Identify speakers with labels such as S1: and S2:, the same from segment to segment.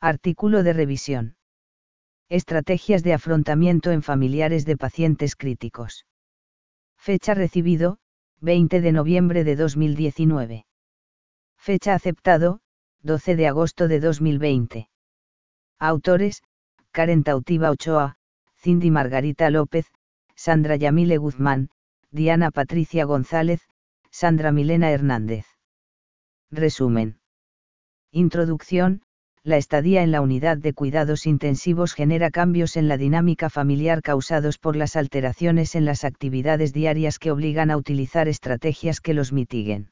S1: Artículo de revisión. Estrategias de afrontamiento en familiares de pacientes críticos. Fecha recibido, 20 de noviembre de 2019. Fecha aceptado, 12 de agosto de 2020. Autores, Karen Tautiva Ochoa, Cindy Margarita López, Sandra Yamile Guzmán, Diana Patricia González, Sandra Milena Hernández. Resumen. Introducción. La estadía en la unidad de cuidados intensivos genera cambios en la dinámica familiar causados por las alteraciones en las actividades diarias que obligan a utilizar estrategias que los mitiguen.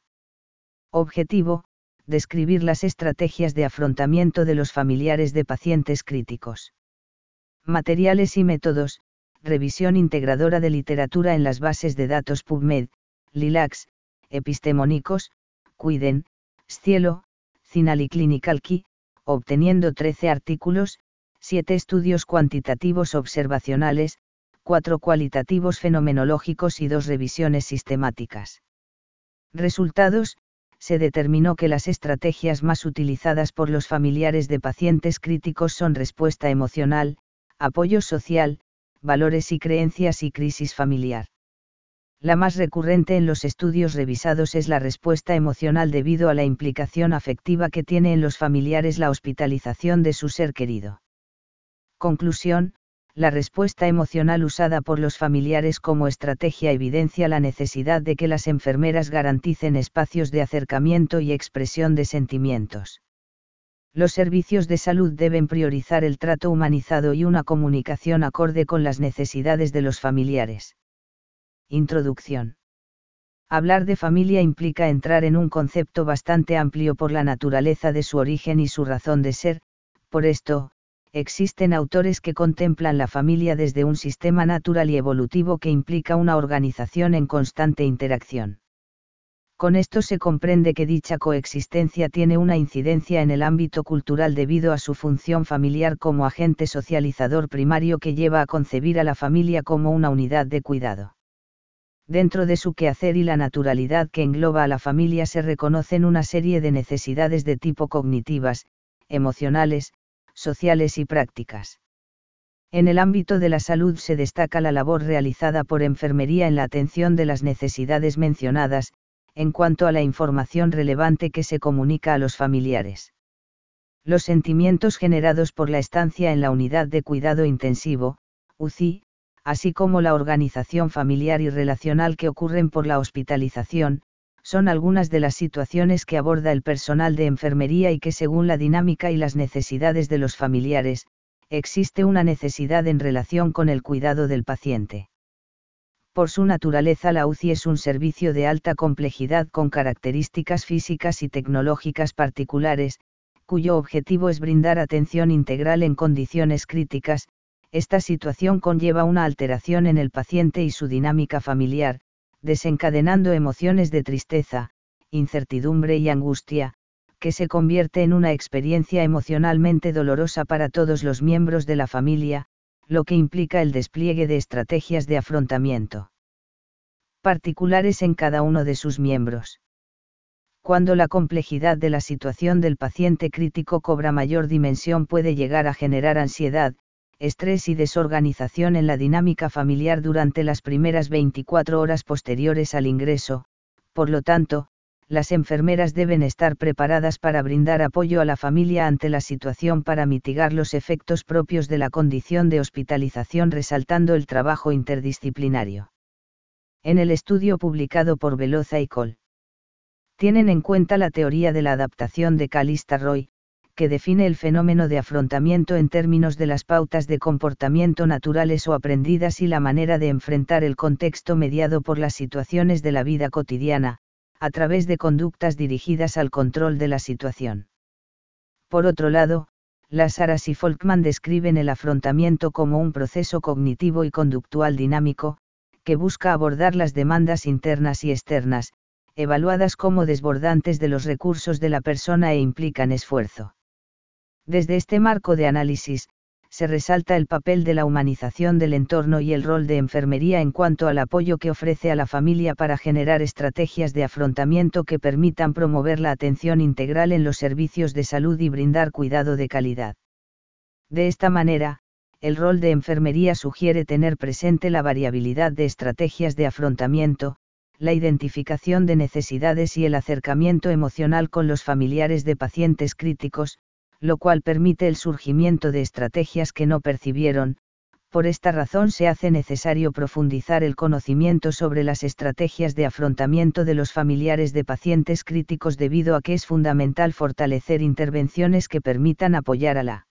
S1: Objetivo: describir las estrategias de afrontamiento de los familiares de pacientes críticos. Materiales y métodos: revisión integradora de literatura en las bases de datos PubMed, Lilacs, Epistemónicos, Cuiden, Scielo, Cinal y Clinical Key, obteniendo 13 artículos, 7 estudios cuantitativos observacionales, 4 cualitativos fenomenológicos y 2 revisiones sistemáticas. Resultados: se determinó que las estrategias más utilizadas por los familiares de pacientes críticos son respuesta emocional, apoyo social, valores y creencias y crisis familiar. La más recurrente en los estudios revisados es la respuesta emocional debido a la implicación afectiva que tiene en los familiares la hospitalización de su ser querido. Conclusión: la respuesta emocional usada por los familiares como estrategia evidencia la necesidad de que las enfermeras garanticen espacios de acercamiento y expresión de sentimientos. Los servicios de salud deben priorizar el trato humanizado y una comunicación acorde con las necesidades de los familiares. Introducción. Hablar de familia implica entrar en un concepto bastante amplio por la naturaleza de su origen y su razón de ser. Por esto, existen autores que contemplan la familia desde un sistema natural y evolutivo que implica una organización en constante interacción. Con esto se comprende que dicha coexistencia tiene una incidencia en el ámbito cultural debido a su función familiar como agente socializador primario que lleva a concebir a la familia como una unidad de cuidado. Dentro de su quehacer y la naturalidad que engloba a la familia se reconocen una serie de necesidades de tipo cognitivas, emocionales, sociales y prácticas. En el ámbito de la salud se destaca la labor realizada por enfermería en la atención de las necesidades mencionadas, en cuanto a la información relevante que se comunica a los familiares. Los sentimientos generados por la estancia en la unidad de cuidado intensivo, UCI, así como la organización familiar y relacional que ocurren por la hospitalización, son algunas de las situaciones que aborda el personal de enfermería y que según la dinámica y las necesidades de los familiares, existe una necesidad en relación con el cuidado del paciente. Por su naturaleza la UCI es un servicio de alta complejidad con características físicas y tecnológicas particulares, cuyo objetivo es brindar atención integral en condiciones críticas. Esta situación conlleva una alteración en el paciente y su dinámica familiar, desencadenando emociones de tristeza, incertidumbre y angustia, que se convierte en una experiencia emocionalmente dolorosa para todos los miembros de la familia, lo que implica el despliegue de estrategias de afrontamiento particulares en cada uno de sus miembros. Cuando la complejidad de la situación del paciente crítico cobra mayor dimensión puede llegar a generar ansiedad, estrés y desorganización en la dinámica familiar durante las primeras 24 horas posteriores al ingreso. Por lo tanto, las enfermeras deben estar preparadas para brindar apoyo a la familia ante la situación para mitigar los efectos propios de la condición de hospitalización, resaltando el trabajo interdisciplinario. En el estudio publicado por Veloza y Col. Tienen en cuenta la teoría de la adaptación de Callista Roy, que define el fenómeno de afrontamiento en términos de las pautas de comportamiento naturales o aprendidas y la manera de enfrentar el contexto mediado por las situaciones de la vida cotidiana, a través de conductas dirigidas al control de la situación. Por otro lado, Lazaras y Folkman describen el afrontamiento como un proceso cognitivo y conductual dinámico, que busca abordar las demandas internas y externas, evaluadas como desbordantes de los recursos de la persona e implican esfuerzo. Desde este marco de análisis, se resalta el papel de la humanización del entorno y el rol de enfermería en cuanto al apoyo que ofrece a la familia para generar estrategias de afrontamiento que permitan promover la atención integral en los servicios de salud y brindar cuidado de calidad. De esta manera, el rol de enfermería sugiere tener presente la variabilidad de estrategias de afrontamiento, la identificación de necesidades y el acercamiento emocional con los familiares de pacientes críticos, lo cual permite el surgimiento de estrategias que no percibieron. Por esta razón se hace necesario profundizar el conocimiento sobre las estrategias de afrontamiento de los familiares de pacientes críticos debido a que es fundamental fortalecer intervenciones que permitan apoyar a la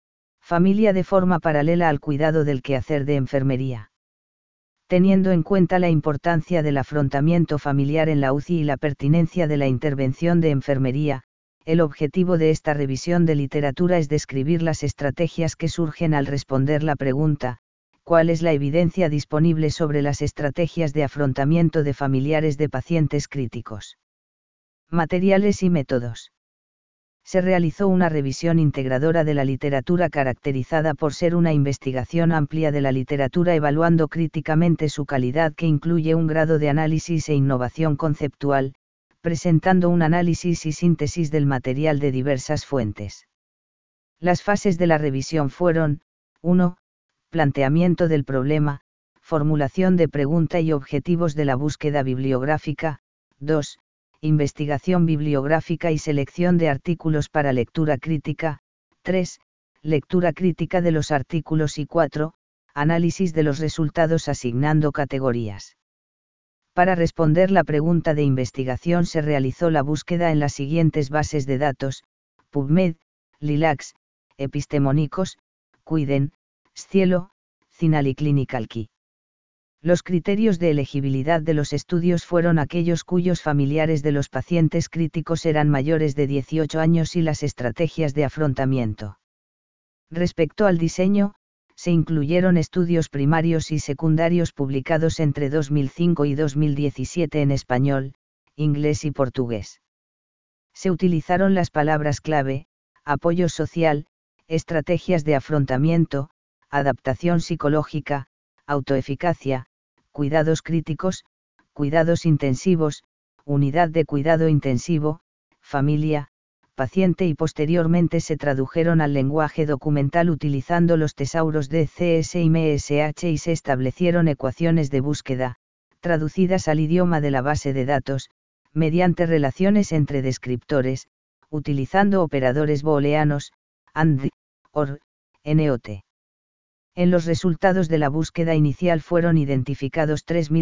S1: familia de forma paralela al cuidado del quehacer de enfermería. Teniendo en cuenta la importancia del afrontamiento familiar en la UCI y la pertinencia de la intervención de enfermería, el objetivo de esta revisión de literatura es describir las estrategias que surgen al responder la pregunta, ¿cuál es la evidencia disponible sobre las estrategias de afrontamiento de familiares de pacientes críticos? Materiales y métodos. Se realizó una revisión integradora de la literatura caracterizada por ser una investigación amplia de la literatura evaluando críticamente su calidad que incluye un grado de análisis e innovación conceptual, presentando un análisis y síntesis del material de diversas fuentes. Las fases de la revisión fueron: 1. Planteamiento del problema, formulación de pregunta y objetivos de la búsqueda bibliográfica; 2. Investigación bibliográfica y selección de artículos para lectura crítica; 3. Lectura crítica de los artículos y 4. Análisis de los resultados asignando categorías. Para responder la pregunta de investigación se realizó la búsqueda en las siguientes bases de datos: PubMed, Lilacs, Epistemónicos, Cuiden, Scielo, Cinal y ClinicalKey. Los criterios de elegibilidad de los estudios fueron aquellos cuyos familiares de los pacientes críticos eran mayores de 18 años y las estrategias de afrontamiento. Respecto al diseño, se incluyeron estudios primarios y secundarios publicados entre 2005 y 2017 en español, inglés y portugués. Se utilizaron las palabras clave: apoyo social, estrategias de afrontamiento, adaptación psicológica, autoeficacia, cuidados críticos, cuidados intensivos, unidad de cuidado intensivo, familia, paciente y posteriormente se tradujeron al lenguaje documental utilizando los tesauros DCS y MSH y se establecieron ecuaciones de búsqueda, traducidas al idioma de la base de datos, mediante relaciones entre descriptores, utilizando operadores booleanos, AND, OR, NOT. En los resultados de la búsqueda inicial fueron identificados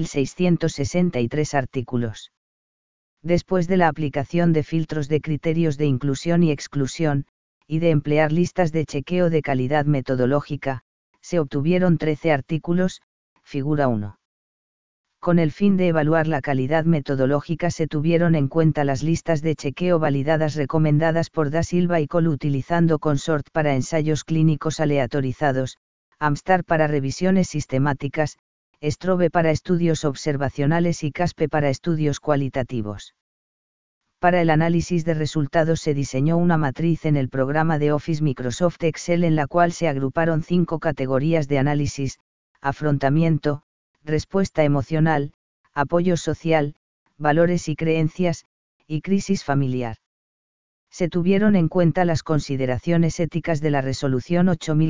S1: 3.663 artículos. Después de la aplicación de filtros de criterios de inclusión y exclusión, y de emplear listas de chequeo de calidad metodológica, se obtuvieron 13 artículos, figura 1. Con el fin de evaluar la calidad metodológica se tuvieron en cuenta las listas de chequeo validadas recomendadas por Da Silva y Cole utilizando Consort para ensayos clínicos aleatorizados, Amstar para revisiones sistemáticas, Strobe para estudios observacionales y Caspe para estudios cualitativos. Para el análisis de resultados se diseñó una matriz en el programa de Office Microsoft Excel en la cual se agruparon 5 categorías de análisis: afrontamiento, respuesta emocional, apoyo social, valores y creencias, y crisis familiar. Se tuvieron en cuenta las consideraciones éticas de la Resolución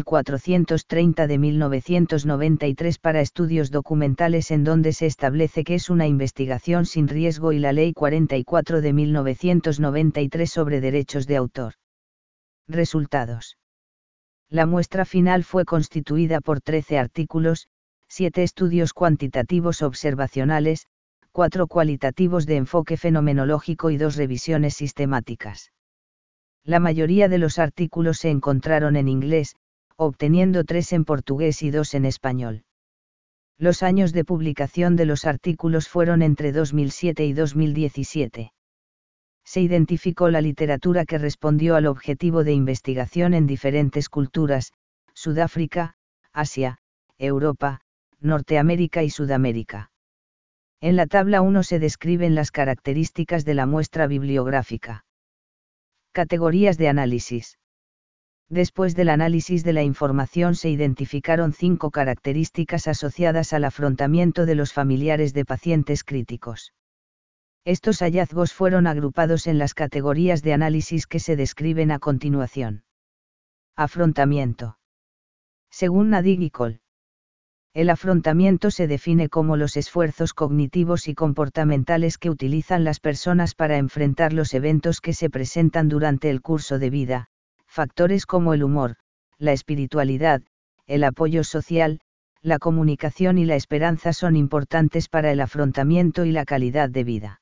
S1: 8430 de 1993 para estudios documentales en donde se establece que es una investigación sin riesgo y la Ley 44 de 1993 sobre derechos de autor. Resultados. La muestra final fue constituida por 13 artículos, 7 estudios cuantitativos observacionales, 4 cualitativos de enfoque fenomenológico y 2 revisiones sistemáticas. La mayoría de los artículos se encontraron en inglés, obteniendo 3 en portugués y 2 en español. Los años de publicación de los artículos fueron entre 2007 y 2017. Se identificó la literatura que respondió al objetivo de investigación en diferentes culturas: Sudáfrica, Asia, Europa, Norteamérica y Sudamérica. En la tabla 1 se describen las características de la muestra bibliográfica. Categorías de análisis. Después del análisis de la información se identificaron 5 características asociadas al afrontamiento de los familiares de pacientes críticos. Estos hallazgos fueron agrupados en las categorías de análisis que se describen a continuación. Afrontamiento. Según Nadig y Cole. El afrontamiento se define como los esfuerzos cognitivos y comportamentales que utilizan las personas para enfrentar los eventos que se presentan durante el curso de vida. Factores como el humor, la espiritualidad, el apoyo social, la comunicación y la esperanza son importantes para el afrontamiento y la calidad de vida.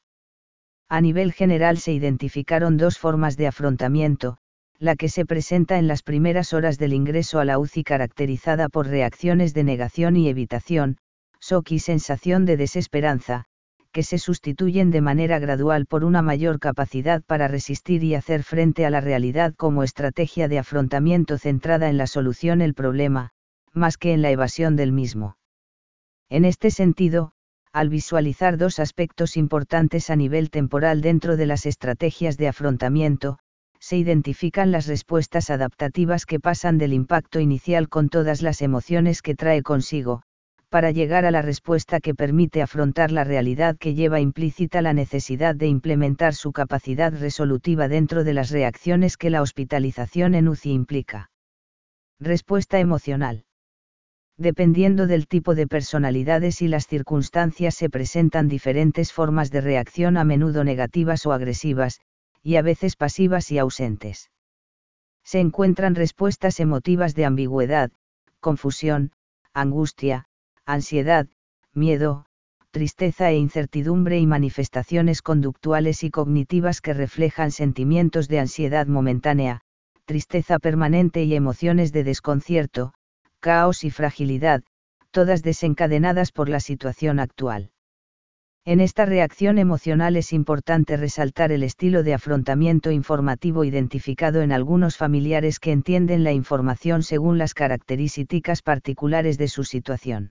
S1: A nivel general se identificaron dos formas de afrontamiento: la que se presenta en las primeras horas del ingreso a la UCI caracterizada por reacciones de negación y evitación, shock y sensación de desesperanza, que se sustituyen de manera gradual por una mayor capacidad para resistir y hacer frente a la realidad como estrategia de afrontamiento centrada en la solución del problema, más que en la evasión del mismo. En este sentido, al visualizar dos aspectos importantes a nivel temporal dentro de las estrategias de afrontamiento, se identifican las respuestas adaptativas que pasan del impacto inicial con todas las emociones que trae consigo, para llegar a la respuesta que permite afrontar la realidad que lleva implícita la necesidad de implementar su capacidad resolutiva dentro de las reacciones que la hospitalización en UCI implica. Respuesta emocional. Dependiendo del tipo de personalidades y las circunstancias se presentan diferentes formas de reacción, a menudo negativas o agresivas, y a veces pasivas y ausentes. Se encuentran respuestas emotivas de ambigüedad, confusión, angustia, ansiedad, miedo, tristeza e incertidumbre, y manifestaciones conductuales y cognitivas que reflejan sentimientos de ansiedad momentánea, tristeza permanente y emociones de desconcierto, caos y fragilidad, todas desencadenadas por la situación actual. En esta reacción emocional es importante resaltar el estilo de afrontamiento informativo identificado en algunos familiares que entienden la información según las características particulares de su situación.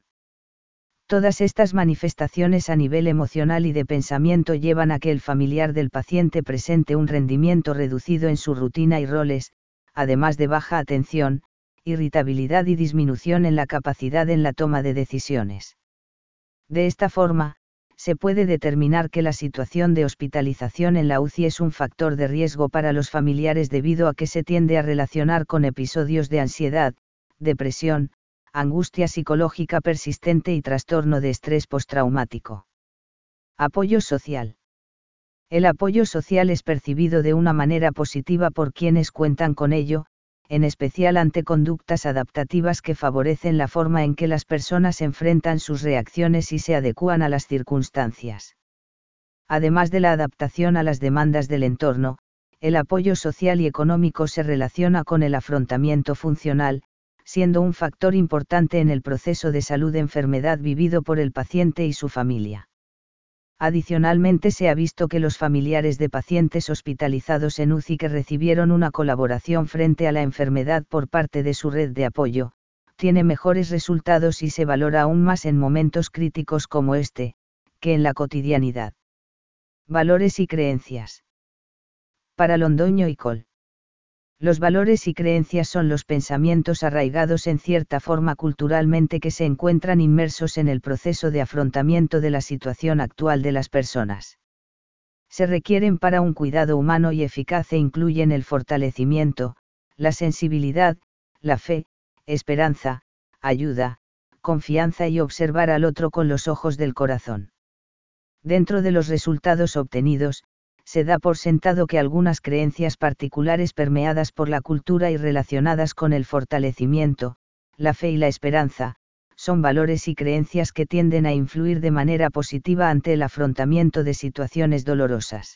S1: Todas estas manifestaciones a nivel emocional y de pensamiento llevan a que el familiar del paciente presente un rendimiento reducido en su rutina y roles, además de baja atención, irritabilidad y disminución en la capacidad en la toma de decisiones. De esta forma, se puede determinar que la situación de hospitalización en la UCI es un factor de riesgo para los familiares debido a que se tiende a relacionar con episodios de ansiedad, depresión, angustia psicológica persistente y trastorno de estrés postraumático. Apoyo social. El apoyo social es percibido de una manera positiva por quienes cuentan con ello, en especial ante conductas adaptativas que favorecen la forma en que las personas enfrentan sus reacciones y se adecúan a las circunstancias. Además de la adaptación a las demandas del entorno, el apoyo social y económico se relaciona con el afrontamiento funcional, siendo un factor importante en el proceso de salud-enfermedad vivido por el paciente y su familia. Adicionalmente, se ha visto que los familiares de pacientes hospitalizados en UCI que recibieron una colaboración frente a la enfermedad por parte de su red de apoyo, tiene mejores resultados y se valora aún más en momentos críticos como este, que en la cotidianidad. Valores y creencias. Para Londoño y Cole. Los valores y creencias son los pensamientos arraigados en cierta forma culturalmente que se encuentran inmersos en el proceso de afrontamiento de la situación actual de las personas. Se requieren para un cuidado humano y eficaz e incluyen el fortalecimiento, la sensibilidad, la fe, esperanza, ayuda, confianza y observar al otro con los ojos del corazón. Dentro de los resultados obtenidos, se da por sentado que algunas creencias particulares permeadas por la cultura y relacionadas con el fortalecimiento, la fe y la esperanza, son valores y creencias que tienden a influir de manera positiva ante el afrontamiento de situaciones dolorosas.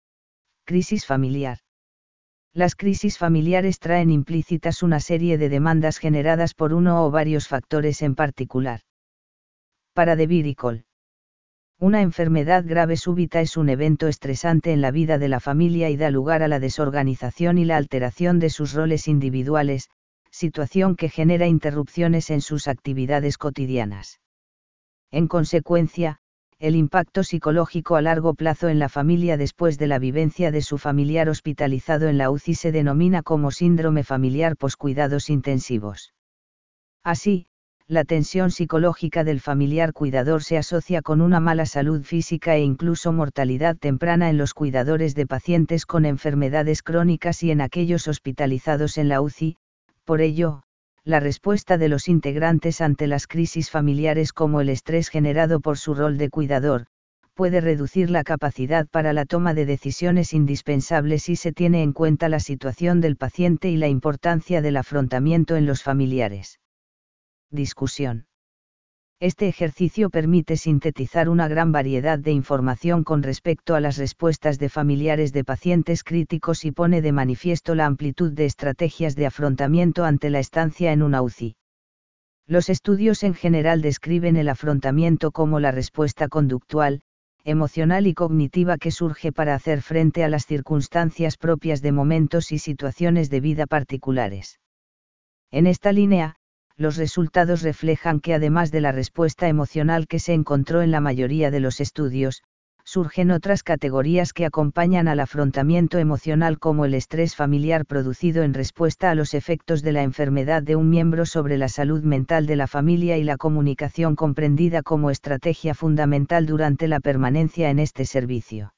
S1: Crisis familiar. Las crisis familiares traen implícitas una serie de demandas generadas por uno o varios factores en particular. Para DeVere y Cole. Una enfermedad grave súbita es un evento estresante en la vida de la familia y da lugar a la desorganización y la alteración de sus roles individuales, situación que genera interrupciones en sus actividades cotidianas. En consecuencia, el impacto psicológico a largo plazo en la familia después de la vivencia de su familiar hospitalizado en la UCI se denomina como síndrome familiar poscuidados intensivos. Así, la tensión psicológica del familiar cuidador se asocia con una mala salud física e incluso mortalidad temprana en los cuidadores de pacientes con enfermedades crónicas y en aquellos hospitalizados en la UCI, Por ello, la respuesta de los integrantes ante las crisis familiares como el estrés generado por su rol de cuidador, puede reducir la capacidad para la toma de decisiones indispensables si se tiene en cuenta la situación del paciente y la importancia del afrontamiento en los familiares. Discusión. Este ejercicio permite sintetizar una gran variedad de información con respecto a las respuestas de familiares de pacientes críticos y pone de manifiesto la amplitud de estrategias de afrontamiento ante la estancia en una UCI. Los estudios en general describen el afrontamiento como la respuesta conductual, emocional y cognitiva que surge para hacer frente a las circunstancias propias de momentos y situaciones de vida particulares. En esta línea, los resultados reflejan que además de la respuesta emocional que se encontró en la mayoría de los estudios, surgen otras categorías que acompañan al afrontamiento emocional como el estrés familiar producido en respuesta a los efectos de la enfermedad de un miembro sobre la salud mental de la familia y la comunicación comprendida como estrategia fundamental durante la permanencia en este servicio.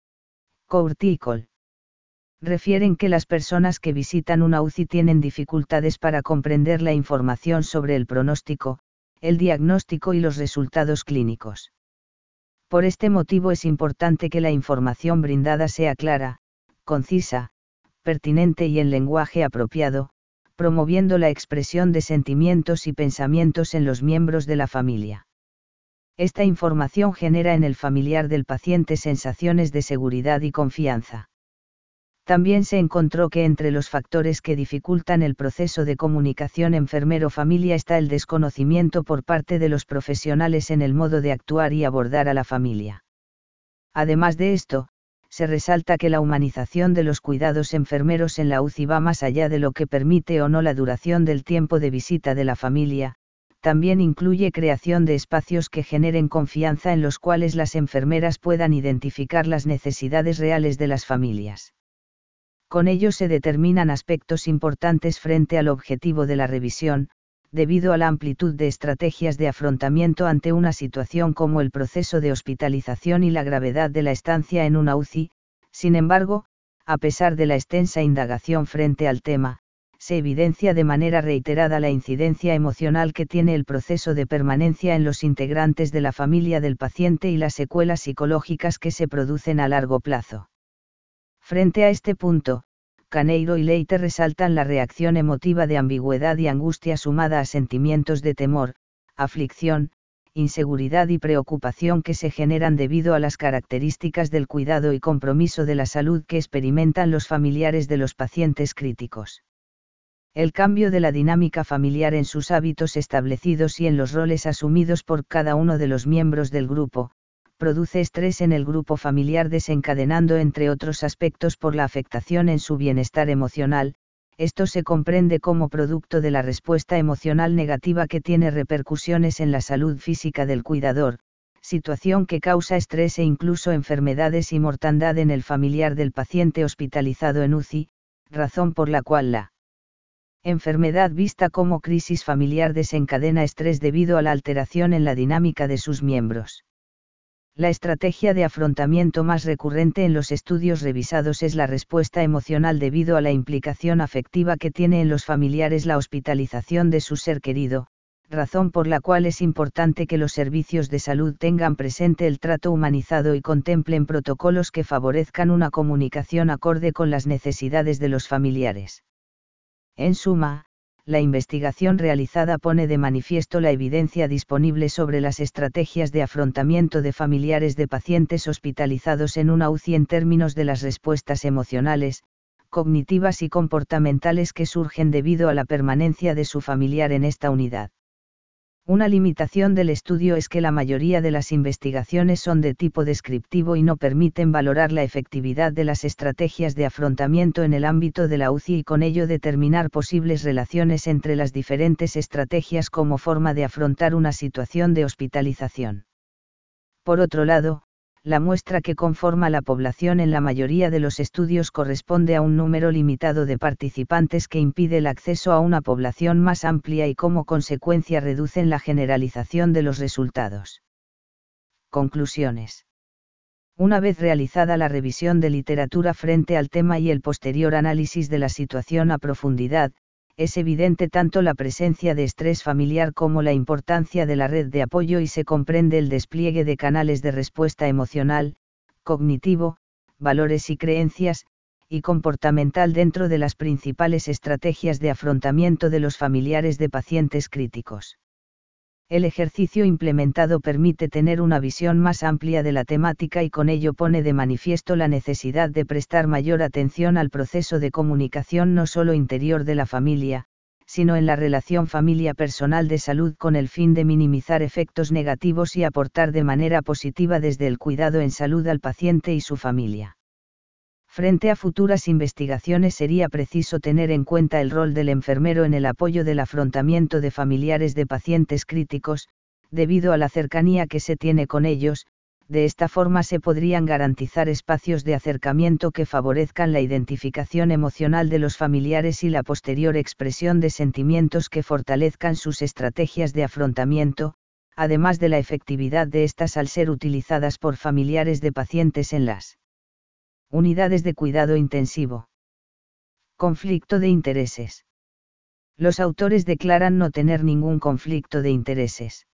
S1: Court y Cole refieren que las personas que visitan una UCI tienen dificultades para comprender la información sobre el pronóstico, el diagnóstico y los resultados clínicos. Por este motivo es importante que la información brindada sea clara, concisa, pertinente y en lenguaje apropiado, promoviendo la expresión de sentimientos y pensamientos en los miembros de la familia. Esta información genera en el familiar del paciente sensaciones de seguridad y confianza. También se encontró que entre los factores que dificultan el proceso de comunicación enfermero-familia está el desconocimiento por parte de los profesionales en el modo de actuar y abordar a la familia. Además de esto, se resalta que la humanización de los cuidados enfermeros en la UCI va más allá de lo que permite o no la duración del tiempo de visita de la familia, también incluye creación de espacios que generen confianza en los cuales las enfermeras puedan identificar las necesidades reales de las familias. Con ello se determinan aspectos importantes frente al objetivo de la revisión, debido a la amplitud de estrategias de afrontamiento ante una situación como el proceso de hospitalización y la gravedad de la estancia en una UCI. Sin embargo, a pesar de la extensa indagación frente al tema, se evidencia de manera reiterada la incidencia emocional que tiene el proceso de permanencia en los integrantes de la familia del paciente y las secuelas psicológicas que se producen a largo plazo. Frente a este punto, Caneiro y Leite resaltan la reacción emotiva de ambigüedad y angustia sumada a sentimientos de temor, aflicción, inseguridad y preocupación que se generan debido a las características del cuidado y compromiso de la salud que experimentan los familiares de los pacientes críticos. El cambio de la dinámica familiar en sus hábitos establecidos y en los roles asumidos por cada uno de los miembros del grupo, produce estrés en el grupo familiar desencadenando entre otros aspectos por la afectación en su bienestar emocional. Esto se comprende como producto de la respuesta emocional negativa que tiene repercusiones en la salud física del cuidador, situación que causa estrés e incluso enfermedades y mortandad en el familiar del paciente hospitalizado en UCI, razón por la cual la enfermedad vista como crisis familiar desencadena estrés debido a la alteración en la dinámica de sus miembros. La estrategia de afrontamiento más recurrente en los estudios revisados es la respuesta emocional debido a la implicación afectiva que tiene en los familiares la hospitalización de su ser querido, razón por la cual es importante que los servicios de salud tengan presente el trato humanizado y contemplen protocolos que favorezcan una comunicación acorde con las necesidades de los familiares. En suma, la investigación realizada pone de manifiesto la evidencia disponible sobre las estrategias de afrontamiento de familiares de pacientes hospitalizados en una UCI en términos de las respuestas emocionales, cognitivas y comportamentales que surgen debido a la permanencia de su familiar en esta unidad. Una limitación del estudio es que la mayoría de las investigaciones son de tipo descriptivo y no permiten valorar la efectividad de las estrategias de afrontamiento en el ámbito de la UCI y con ello determinar posibles relaciones entre las diferentes estrategias como forma de afrontar una situación de hospitalización. Por otro lado, la muestra que conforma la población en la mayoría de los estudios corresponde a un número limitado de participantes que impide el acceso a una población más amplia y como consecuencia reducen la generalización de los resultados. Conclusiones. Una vez realizada la revisión de literatura frente al tema y el posterior análisis de la situación a profundidad, es evidente tanto la presencia de estrés familiar como la importancia de la red de apoyo y se comprende el despliegue de canales de respuesta emocional, cognitivo, valores y creencias, y comportamental dentro de las principales estrategias de afrontamiento de los familiares de pacientes críticos. El ejercicio implementado permite tener una visión más amplia de la temática y con ello pone de manifiesto la necesidad de prestar mayor atención al proceso de comunicación no solo interior de la familia, sino en la relación familia-personal de salud con el fin de minimizar efectos negativos y aportar de manera positiva desde el cuidado en salud al paciente y su familia. Frente a futuras investigaciones sería preciso tener en cuenta el rol del enfermero en el apoyo del afrontamiento de familiares de pacientes críticos, debido a la cercanía que se tiene con ellos. De esta forma se podrían garantizar espacios de acercamiento que favorezcan la identificación emocional de los familiares y la posterior expresión de sentimientos que fortalezcan sus estrategias de afrontamiento, además de la efectividad de estas al ser utilizadas por familiares de pacientes en las unidades de cuidado intensivo. Conflicto de intereses. Los autores declaran no tener ningún conflicto de intereses.